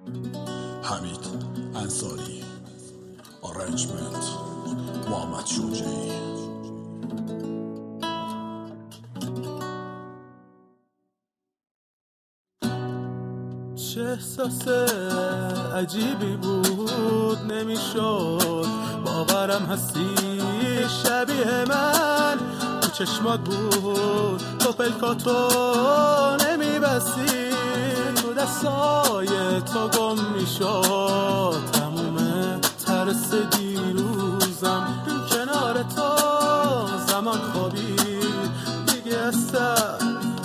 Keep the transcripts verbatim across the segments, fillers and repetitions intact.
حمید انصاری، آرنجمنت محمد شجاعی. چه احساس عجیبی بود، نمیشد باورم هستی شبیه من. تو چشمات بود تو پلکاتو نمیبستی، تو دستای تو گم میشد تموم ترس دیروزم. کنار تو زمان خوابی دیگه اصلا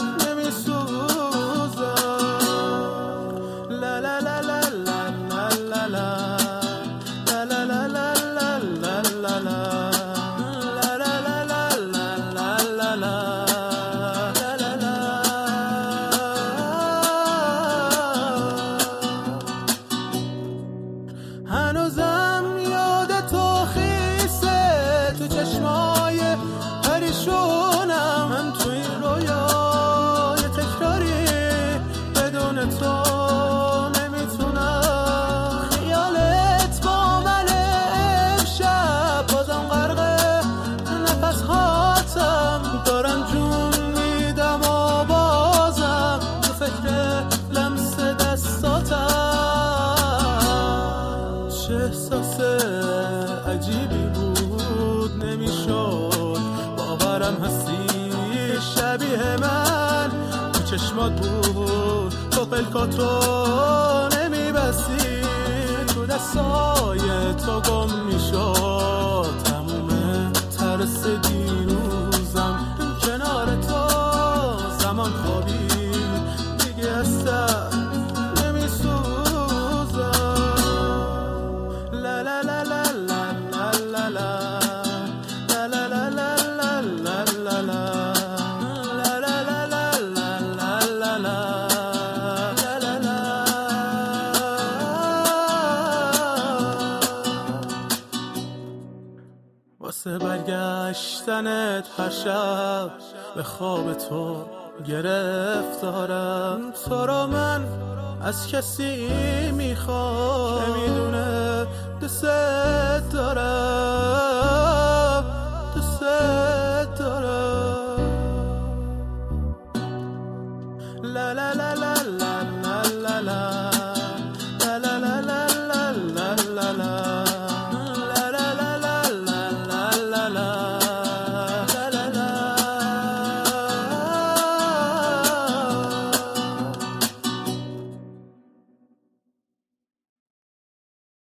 هنوزم یاد تو خیسه تو چشمای پریشونم. من تو این رویای تکراری بدون تو نمیتونم. خیالت با من امشب بازم غرق نفس هاتم. دارم جون میدم و بازم تو فکر لمس دستاتم. چه احساس عجیبی بود، نمیشد باورم هستی شبیه من. تو چشمات بود تو پلکاتو نمیبستی، تو دستای تو گم میشد تموم ترس دیروزم. کنار تو زمان خوابی دیگه اصلا واسه برگشتنت هر شب به خواب تو گرفتارم. تو را من از کسی میخوام که میدونه دوست دارم.